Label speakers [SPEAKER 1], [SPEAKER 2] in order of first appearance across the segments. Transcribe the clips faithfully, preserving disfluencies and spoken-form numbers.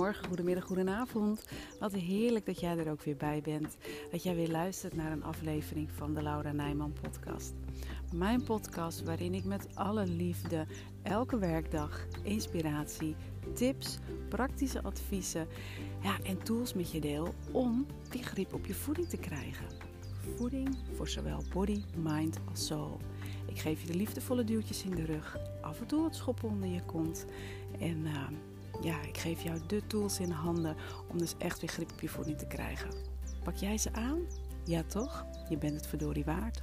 [SPEAKER 1] goedemorgen, goedemiddag, goedenavond. Wat heerlijk dat jij er ook weer bij bent. Dat jij weer luistert naar een aflevering van de Laura Nijman podcast. Mijn podcast waarin ik met alle liefde elke werkdag inspiratie, tips, praktische adviezen ja, en tools met je deel om die grip op je voeding te krijgen. Voeding voor zowel body, mind als soul. Ik geef je de liefdevolle duwtjes in de rug, af en toe wat schoppen onder je kont en uh, ja, ik geef jou de tools in handen om dus echt weer grip op je voeding te krijgen. Pak jij ze aan? Ja toch? Je bent het verdorie waard.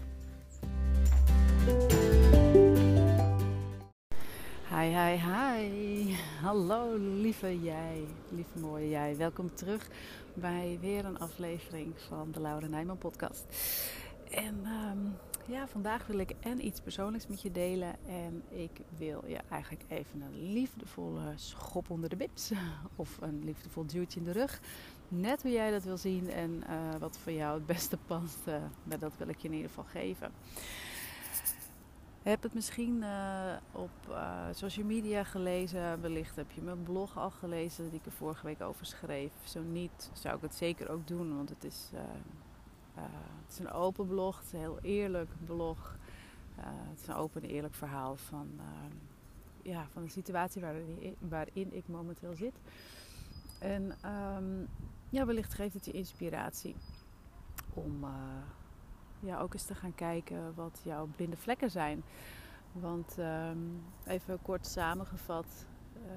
[SPEAKER 1] Hi, hi, hi. Hallo lieve jij, lieve mooie jij. Welkom terug bij weer een aflevering van de Laura Nijman podcast. En um, ja, vandaag wil ik en iets persoonlijks met je delen. En ik wil je eigenlijk even een liefdevolle schop onder de bips. Of een liefdevol duwtje in de rug. Net hoe jij dat wil zien en uh, wat voor jou het beste past. Uh, maar dat wil ik je in ieder geval geven. Heb het misschien uh, op uh, social media gelezen. Wellicht heb je mijn blog al gelezen die ik er vorige week over schreef. Zo niet, zou ik het zeker ook doen. Want het is, uh, uh, het is een open blog. Het is een heel eerlijk blog. Uh, het is een open en eerlijk verhaal van, uh, ja, van de situatie waarin, waarin ik momenteel zit. En um, ja, wellicht geeft het je inspiratie om... Uh, Ja, ook eens te gaan kijken wat jouw blinde vlekken zijn. Want um, even kort samengevat.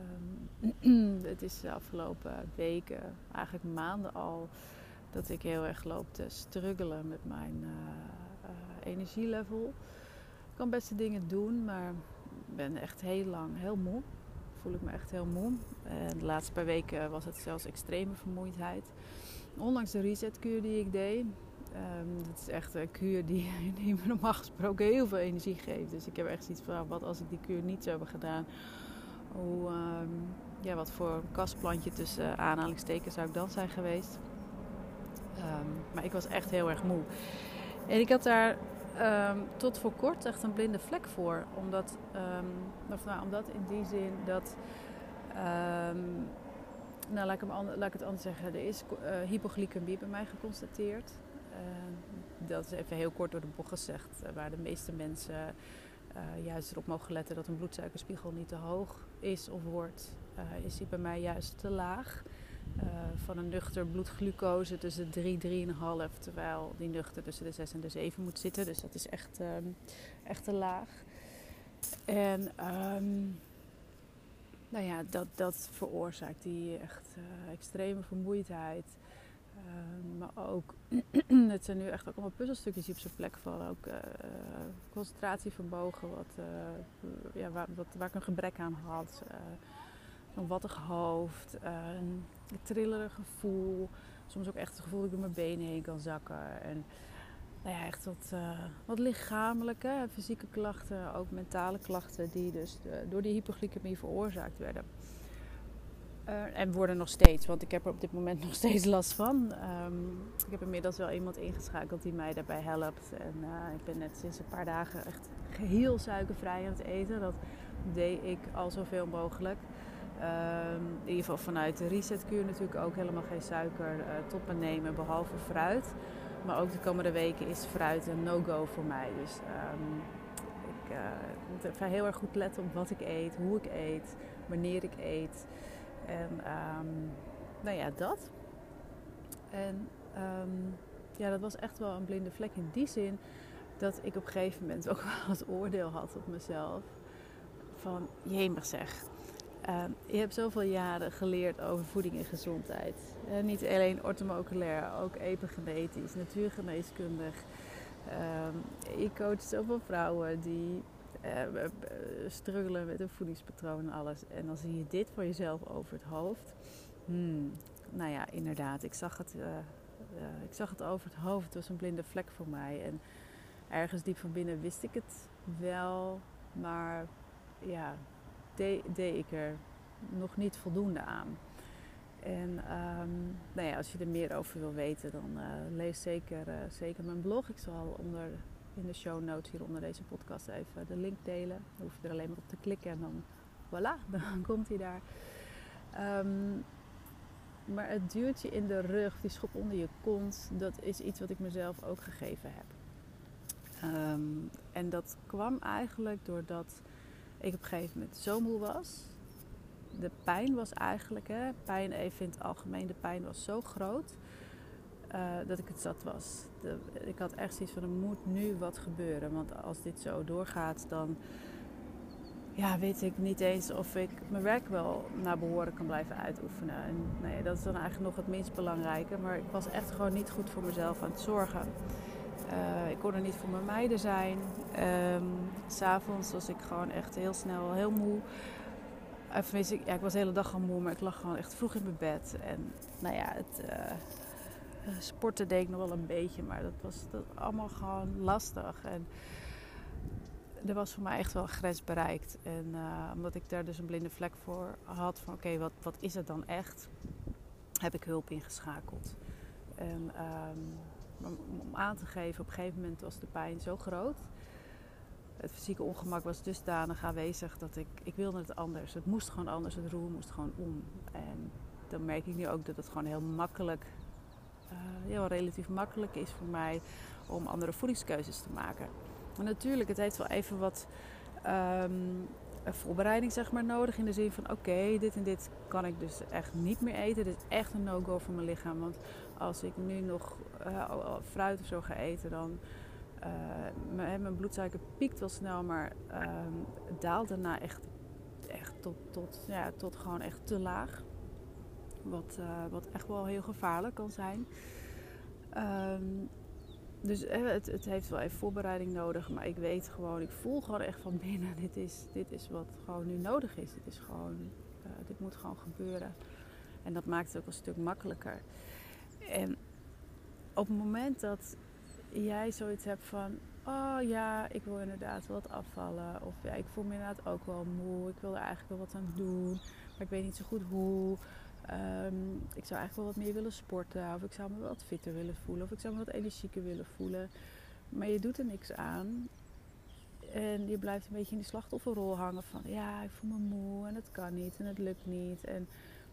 [SPEAKER 1] Um, het is de afgelopen weken, eigenlijk maanden al, dat ik heel erg loop te struggelen met mijn uh, uh, energielevel. Ik kan beste dingen doen, maar ik ben echt heel lang heel moe. Voel ik me echt heel moe. En de laatste paar weken was het zelfs extreme vermoeidheid. Ondanks de resetkuur die ik deed. Um, dat is echt een kuur die, die me normaal gesproken heel veel energie geeft. Dus ik heb echt zoiets van, wat als ik die kuur niet zou hebben gedaan? Hoe, um, ja, wat voor kastplantje tussen uh, aanhalingstekens zou ik dan zijn geweest? Um, maar ik was echt heel erg moe. En ik had daar um, tot voor kort echt een blinde vlek voor. Omdat, um, of nou, omdat in die zin dat... Um, nou, laat ik, hem ander, laat ik het anders zeggen. Er is uh, hypoglycemie bij mij geconstateerd. Uh, dat is even heel kort door de bocht gezegd. Uh, waar de meeste mensen uh, juist erop mogen letten dat een bloedsuikerspiegel niet te hoog is of wordt. Uh, is die bij mij juist te laag. Uh, van een nuchter bloedglucose tussen drie, drie komma vijf. Terwijl die nuchter tussen de zes en de zeven moet zitten. Dus dat is echt, um, echt te laag. En... Um, Nou ja, dat, dat veroorzaakt die echt uh, extreme vermoeidheid. Uh, maar ook, het zijn nu echt ook allemaal puzzelstukjes die op zijn plek vallen. Ook uh, concentratie vermogen, wat, uh, ja, waar, wat, waar ik een gebrek aan had. Uh, een wattig hoofd, uh, een trillerig gevoel. Soms ook echt het gevoel dat ik door mijn benen heen kan zakken. En, nou ja, echt wat, uh, wat lichamelijke, fysieke klachten, ook mentale klachten die dus uh, door die hypoglycemie veroorzaakt werden. Uh, en worden nog steeds, want ik heb er op dit moment nog steeds last van. Um, ik heb inmiddels wel iemand ingeschakeld die mij daarbij helpt. En uh, ik ben net sinds een paar dagen echt geheel suikervrij aan het eten. Dat deed ik al zoveel mogelijk. Um, in ieder geval vanuit de resetkuur natuurlijk ook helemaal geen suiker uh, tot me nemen, behalve fruit. Maar ook de komende weken is fruit een no-go voor mij. Dus um, ik uh, moet even heel erg goed letten op wat ik eet, hoe ik eet, wanneer ik eet. En um, nou ja, dat. En um, ja, dat was echt wel een blinde vlek in die zin dat ik op een gegeven moment ook wel het oordeel had op mezelf. Van, jemig zeg. Uh, je hebt zoveel jaren geleerd over voeding en gezondheid. Uh, niet alleen orthomoleculair, ook epigenetisch, natuurgeneeskundig. Uh, je coacht zoveel vrouwen die uh, struggelen met hun voedingspatroon en alles. En dan zie je dit voor jezelf over het hoofd. Hmm, nou ja, inderdaad. Ik zag, het, uh, uh, ik zag het over het hoofd. Het was een blinde vlek voor mij. En ergens diep van binnen wist ik het wel. Maar ja... deed de ik er nog niet voldoende aan. En um, nou ja, als je er meer over wil weten, dan uh, lees zeker, uh, zeker mijn blog. Ik zal onder, in de show notes hier onder deze podcast even de link delen. Dan hoef je er alleen maar op te klikken en dan voilà, dan komt hij daar. Um, Maar het duwtje in de rug, die schop onder je kont, dat is iets wat ik mezelf ook gegeven heb. Um, en dat kwam eigenlijk doordat ik op een gegeven moment zo moe was. De pijn was eigenlijk, hè, pijn even in het algemeen, de pijn was zo groot uh, dat ik het zat was. De, ik had echt zoiets van, er moet nu wat gebeuren. Want als dit zo doorgaat, dan ja, weet ik niet eens of ik mijn werk wel naar behoren kan blijven uitoefenen. En nee, dat is dan eigenlijk nog het minst belangrijke. Maar ik was echt gewoon niet goed voor mezelf aan het zorgen. Uh, ik kon er niet voor mijn meiden zijn. Um, 's avonds was ik gewoon echt heel snel heel moe. Of, ik, ja, ik was de hele dag al moe, maar ik lag gewoon echt vroeg in mijn bed. En nou ja, het uh, sporten deed ik nog wel een beetje, maar dat was dat allemaal gewoon lastig. En er was voor mij echt wel een grens bereikt. En uh, omdat ik daar dus een blinde vlek voor had, van oké, okay, wat, wat is het dan echt? Heb ik hulp ingeschakeld. En um, om aan te geven, op een gegeven moment was de pijn zo groot. Het fysieke ongemak was dusdanig aanwezig dat ik, ik wilde het anders. Het moest gewoon anders, het roer moest gewoon om. En dan merk ik nu ook dat het gewoon heel makkelijk, uh, heel relatief makkelijk is voor mij om andere voedingskeuzes te maken. Maar natuurlijk, het heeft wel even wat um, voorbereiding zeg maar, nodig. In de zin van oké, okay, dit en dit kan ik dus echt niet meer eten. Dit is echt een no-go voor mijn lichaam. Want als ik nu nog uh, fruit of zo ga eten, dan Uh, mijn, mijn bloedsuiker piekt wel snel, maar uh, het daalt daarna echt, echt tot, tot, ja, tot gewoon echt te laag. Wat, uh, wat echt wel heel gevaarlijk kan zijn. Um, dus uh, het, het heeft wel even voorbereiding nodig, maar ik weet gewoon, ik voel gewoon echt van binnen, dit is, dit is wat gewoon nu nodig is. Dit is gewoon, uh, dit moet gewoon gebeuren. En dat maakt het ook een stuk makkelijker. En op het moment dat jij zoiets hebt van, oh ja, ik wil inderdaad wat afvallen. Of ja, ik voel me inderdaad ook wel moe. Ik wil er eigenlijk wel wat aan doen, maar ik weet niet zo goed hoe. Um, ik zou eigenlijk wel wat meer willen sporten. Of ik zou me wat fitter willen voelen. Of ik zou me wat energieker willen voelen. Maar je doet er niks aan. En je blijft een beetje in die slachtofferrol hangen van, ja, ik voel me moe en het kan niet en het lukt niet. En,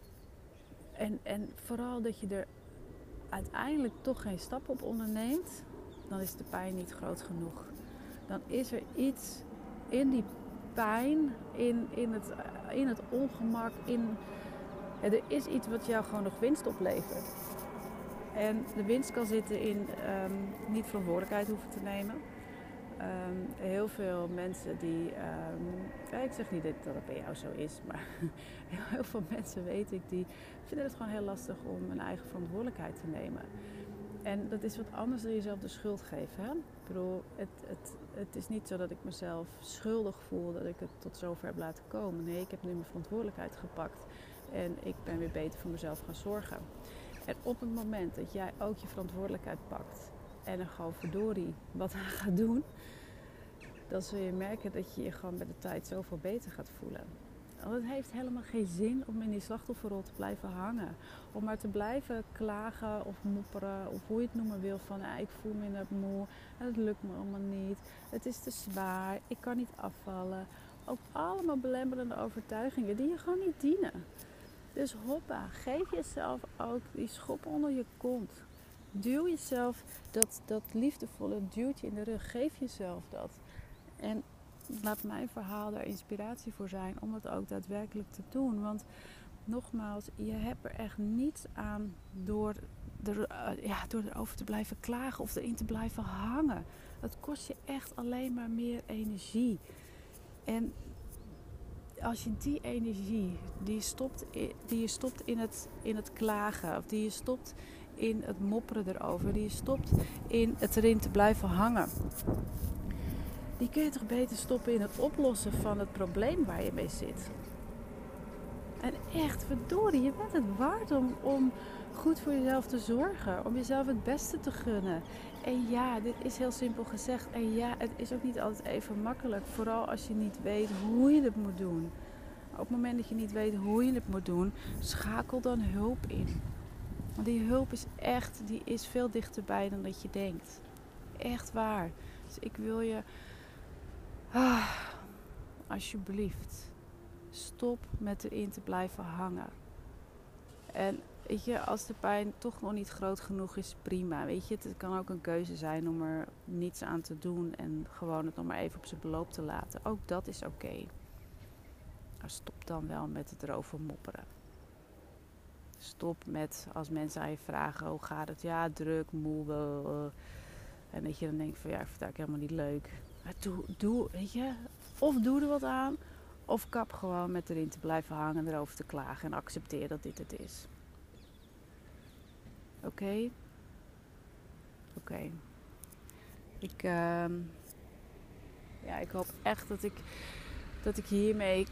[SPEAKER 1] en, en vooral dat je er uiteindelijk toch geen stap op onderneemt, dan is de pijn niet groot genoeg. Dan is er iets in die pijn, in, in, het, in het ongemak, in, ja, er is iets wat jou gewoon nog winst oplevert. En de winst kan zitten in um, niet verantwoordelijkheid hoeven te nemen. Um, heel veel mensen die, um, ja, ik zeg niet dat dat bij jou zo is, maar heel veel mensen weet ik, die vinden het gewoon heel lastig om een eigen verantwoordelijkheid te nemen. En dat is wat anders dan jezelf de schuld geven. Hè? Ik bedoel, het, het, het is niet zo dat ik mezelf schuldig voel dat ik het tot zover heb laten komen. Nee, ik heb nu mijn verantwoordelijkheid gepakt en ik ben weer beter voor mezelf gaan zorgen. En op het moment dat jij ook je verantwoordelijkheid pakt en er gewoon verdorie wat aan gaat doen, dan zul je merken dat je je gewoon met de tijd zoveel beter gaat voelen. Want het heeft helemaal geen zin om in die slachtofferrol te blijven hangen. Om maar te blijven klagen of mopperen of hoe je het noemen wil. Van ah, ik voel me net moe en het lukt me allemaal niet. Het is te zwaar, ik kan niet afvallen. Ook allemaal belemmerende overtuigingen die je gewoon niet dienen. Dus hoppa, geef jezelf ook die schop onder je kont. Duw jezelf dat, dat liefdevolle duwtje in de rug. Geef jezelf dat. En laat mijn verhaal daar inspiratie voor zijn om het ook daadwerkelijk te doen. Want nogmaals, je hebt er echt niets aan door, er, uh, ja, door erover te blijven klagen of erin te blijven hangen. Het kost je echt alleen maar meer energie. En als je die energie die je stopt, die je stopt in, het, in het klagen, of die je stopt in het mopperen erover, die je stopt in het erin te blijven hangen, die kun je toch beter stoppen in het oplossen van het probleem waar je mee zit. En echt, verdorie, je bent het waard om, om goed voor jezelf te zorgen. Om jezelf het beste te gunnen. En ja, dit is heel simpel gezegd. En ja, het is ook niet altijd even makkelijk. Vooral als je niet weet hoe je het moet doen. Op het moment dat je niet weet hoe je het moet doen, schakel dan hulp in. Want die hulp is echt, die is veel dichterbij dan dat je denkt. Echt waar. Dus ik wil je, ah, alsjeblieft, stop met erin te blijven hangen. En weet je, als de pijn toch nog niet groot genoeg is, prima. Weet je, het kan ook een keuze zijn om er niets aan te doen en gewoon het nog maar even op zijn beloop te laten. Ook dat is oké. Okay. Maar stop dan wel met het erover mopperen. Stop met als mensen aan je vragen, hoe gaat het? Ja, druk, moe. Wel. En dat je dan denkt van ja, ik vind het eigenlijk helemaal niet leuk. Maar doe, doe, weet je, of doe er wat aan, of kap gewoon met erin te blijven hangen, erover te klagen en accepteer dat dit het is. Oké? Okay? Oké. Okay. Ik, uh, ja, ik hoop echt dat ik, dat ik hiermee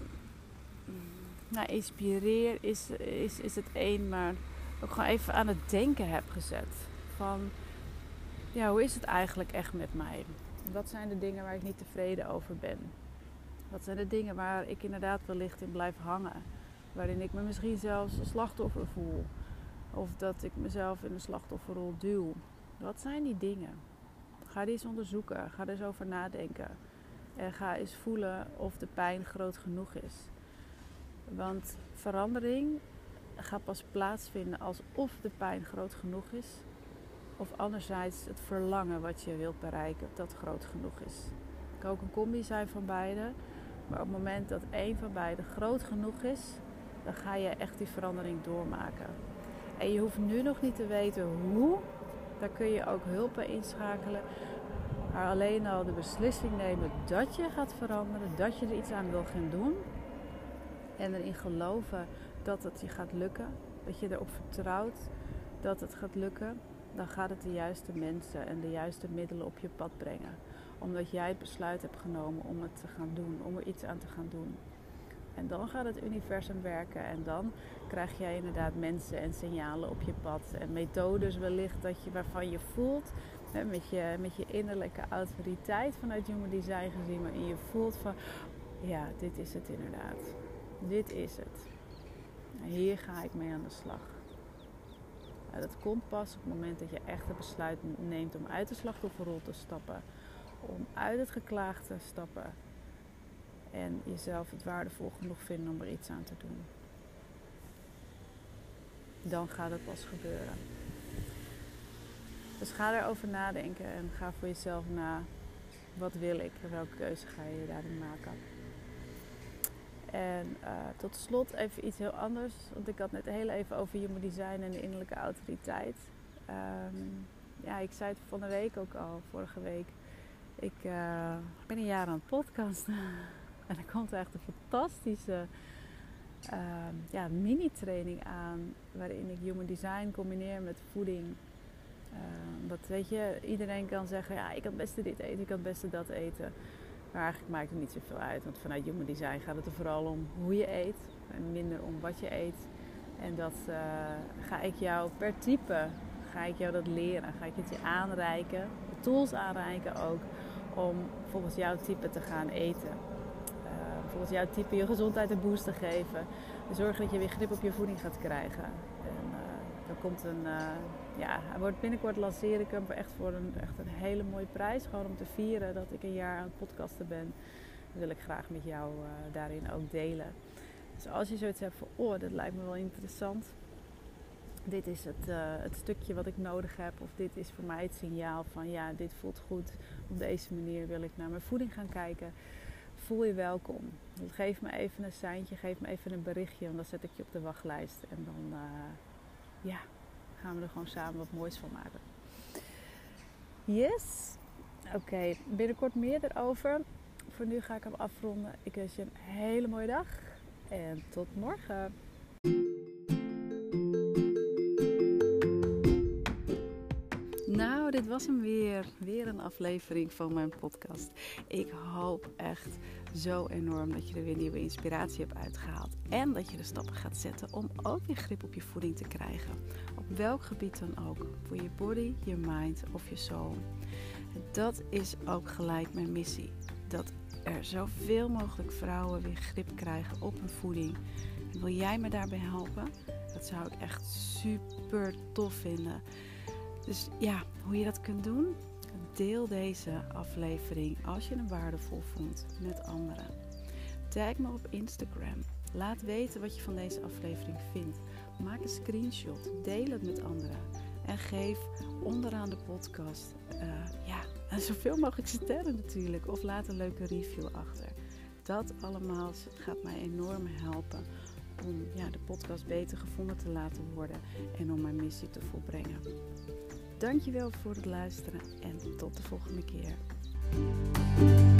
[SPEAKER 1] nou, inspireer is, is, is het één, maar ook gewoon even aan het denken heb gezet. Van, ja, hoe is het eigenlijk echt met mij? Wat zijn de dingen waar ik niet tevreden over ben? Wat zijn de dingen waar ik inderdaad wellicht in blijf hangen? Waarin ik me misschien zelfs een slachtoffer voel. Of dat ik mezelf in de slachtofferrol duw. Wat zijn die dingen? Ga die eens onderzoeken. Ga er eens over nadenken. En ga eens voelen of de pijn groot genoeg is. Want verandering gaat pas plaatsvinden alsof de pijn groot genoeg is. Of anderzijds het verlangen wat je wilt bereiken, dat groot genoeg is. Het kan ook een combi zijn van beide. Maar op het moment dat één van beide groot genoeg is, dan ga je echt die verandering doormaken. En je hoeft nu nog niet te weten hoe. Daar kun je ook hulp bij inschakelen. Maar alleen al de beslissing nemen dat je gaat veranderen, dat je er iets aan wil gaan doen. En erin geloven dat het je gaat lukken. Dat je erop vertrouwt dat het gaat lukken. Dan gaat het de juiste mensen en de juiste middelen op je pad brengen. Omdat jij het besluit hebt genomen om het te gaan doen. Om er iets aan te gaan doen. En dan gaat het universum werken. En dan krijg jij inderdaad mensen en signalen op je pad. En methodes wellicht dat je, waarvan je voelt. Hè, met, je, met je innerlijke autoriteit vanuit Human Design gezien. Waarin je voelt van, ja, dit is het inderdaad. Dit is het. En hier ga ik mee aan de slag. Nou, dat komt pas op het moment dat je echt het besluit neemt om uit de slachtofferrol te stappen. Om uit het geklaag te stappen. En jezelf het waardevol genoeg vinden om er iets aan te doen. Dan gaat het pas gebeuren. Dus ga erover nadenken en ga voor jezelf na. Wat wil ik en welke keuze ga je daarin maken? En uh, tot slot even iets heel anders. Want ik had net heel even over Human Design en de innerlijke autoriteit. Um, ja, ik zei het van de week ook al, vorige week. Ik uh, ben een jaar aan het podcasten. En er komt echt een fantastische uh, ja, mini-training aan. Waarin ik Human Design combineer met voeding. Uh, dat weet je, iedereen kan zeggen, ja, ik kan het beste dit eten, ik kan het beste dat eten. Maar eigenlijk maakt het niet zoveel uit. Want vanuit Human Design gaat het er vooral om hoe je eet. En minder om wat je eet. En dat uh, ga ik jou per type, ga ik jou dat leren. Ga ik het je aanreiken. De tools aanreiken ook. Om volgens jouw type te gaan eten. Uh, volgens jouw type je gezondheid een boost te geven. Zorg dat je weer grip op je voeding gaat krijgen. En uh, er komt een... Uh, Ja, hij wordt binnenkort lanceren ik hem echt voor een, echt een hele mooie prijs. Gewoon om te vieren dat ik een jaar aan het podcasten ben. Dat wil ik graag met jou uh, daarin ook delen. Dus als je zoiets hebt van, oh, dat lijkt me wel interessant. Dit is het, uh, het stukje wat ik nodig heb. Of dit is voor mij het signaal van, ja, dit voelt goed. Op deze manier wil ik naar mijn voeding gaan kijken. Voel je welkom. Geef me even een seintje, geef me even een berichtje. Want dan zet ik je op de wachtlijst. En dan, uh, ja... gaan we er gewoon samen wat moois van maken. Yes. Oké, okay. Binnenkort meer erover. Voor nu ga ik hem afronden. Ik wens je een hele mooie dag. En tot morgen. Nou, dit was hem weer. Weer een aflevering van mijn podcast. Ik hoop echt zo enorm dat je er weer nieuwe inspiratie hebt uitgehaald. En dat je de stappen gaat zetten om ook weer grip op je voeding te krijgen. Op welk gebied dan ook. Voor je body, je mind of je soul. En dat is ook gelijk mijn missie. Dat er zoveel mogelijk vrouwen weer grip krijgen op hun voeding. En wil jij me daarbij helpen? Dat zou ik echt super tof vinden. Dus ja, hoe je dat kunt doen? Deel deze aflevering als je hem waardevol vond met anderen. Tag me op Instagram Laat weten wat je van deze aflevering vindt. Maak een screenshot, deel het met anderen. En geef onderaan de podcast uh, ja, zoveel mogelijk sterren natuurlijk. Of laat een leuke review achter. Dat allemaal gaat mij enorm helpen om ja, de podcast beter gevonden te laten worden en om mijn missie te volbrengen. Dankjewel voor het luisteren en tot de volgende keer.